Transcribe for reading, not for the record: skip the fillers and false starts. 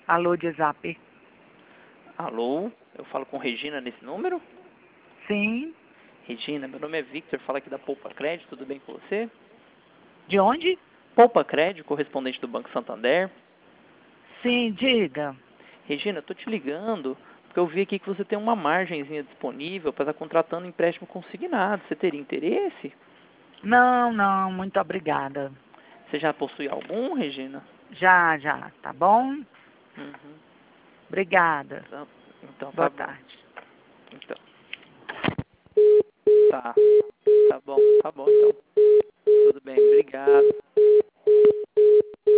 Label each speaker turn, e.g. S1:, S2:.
S1: Alô, de Zap.
S2: Alô, eu falo com Regina nesse número?
S1: Sim.
S2: Regina, meu nome é Victor, falo aqui da Poupa Crédito, tudo bem com você?
S1: De onde?
S2: Poupa Crédito, correspondente do Banco Santander.
S1: Sim, diga.
S2: Regina, eu tô te ligando porque eu vi aqui que você tem uma margenzinha disponível para estar contratando empréstimo consignado. Você teria interesse?
S1: Não, muito obrigada.
S2: Você já possui algum, Regina?
S1: Já, tá bom?
S2: Uhum.
S1: Obrigada.
S2: Então
S1: Boa
S2: tá bom.
S1: tarde.
S2: Então, tá. Tá bom então. Tudo bem, obrigado.